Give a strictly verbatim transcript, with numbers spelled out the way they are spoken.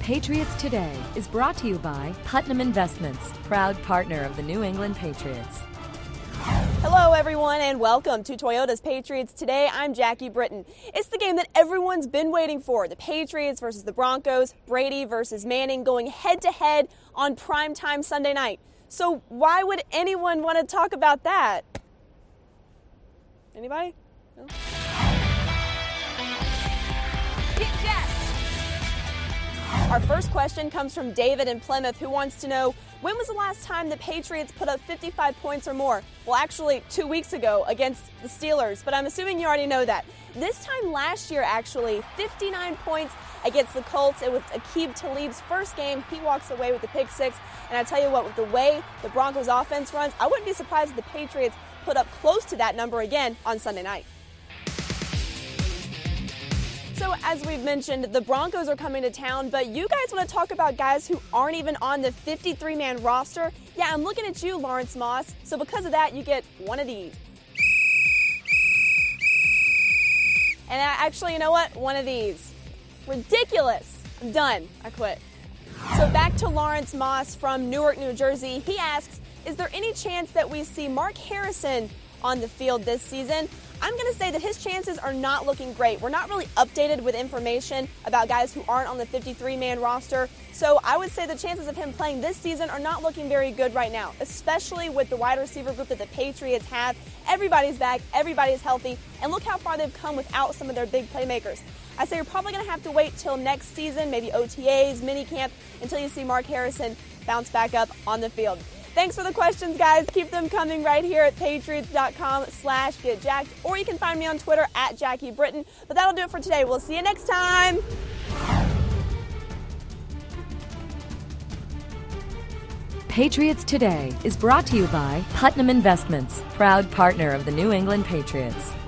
Patriots Today is brought to you by Putnam Investments, proud partner of the New England Patriots. Hello, everyone, and welcome to Toyota's Patriots Today. I'm Jackie Britton. It's the game that everyone's been waiting for. The Patriots versus the Broncos, Brady versus Manning going head-to-head on primetime Sunday night. So why would anyone want to talk about that? Anybody? No? Our first question comes from David in Plymouth, who wants to know, when was the last time the Patriots put up fifty-five points or more? Well, actually, two weeks ago against the Steelers, but I'm assuming you already know that. This time last year, actually, fifty-nine points against the Colts. It was Aqib Talib's first game. He walks away with the pick six. And I tell you what, with the way the Broncos offense runs, I wouldn't be surprised if the Patriots put up close to that number again on Sunday night. So as we've mentioned, the Broncos are coming to town, but you guys want to talk about guys who aren't even on the fifty-three man roster? Yeah, I'm looking at you, Lawrence Moss. So because of that, you get one of these. And I, actually, you know what? One of these. Ridiculous. I'm done. I quit. So back to Lawrence Moss from Newark, New Jersey. He asks, is there any chance that we see Mark Harrison on the field this season? I'm going to say that his chances are not looking great. We're not really updated with information about guys who aren't on the fifty-three man roster. So I would say the chances of him playing this season are not looking very good right now, especially with the wide receiver group that the Patriots have. Everybody's back, everybody's healthy, and look how far they've come without some of their big playmakers. I say you're probably going to have to wait till next season, maybe O T As, minicamp, until you see Mark Harrison bounce back up on the field. Thanks for the questions, guys. Keep them coming right here at patriots.com slash getjacked, or you can find me on Twitter at Jackie Britton. But that'll do it for today. We'll see you next time. Patriots Today is brought to you by Putnam Investments, proud partner of the New England Patriots.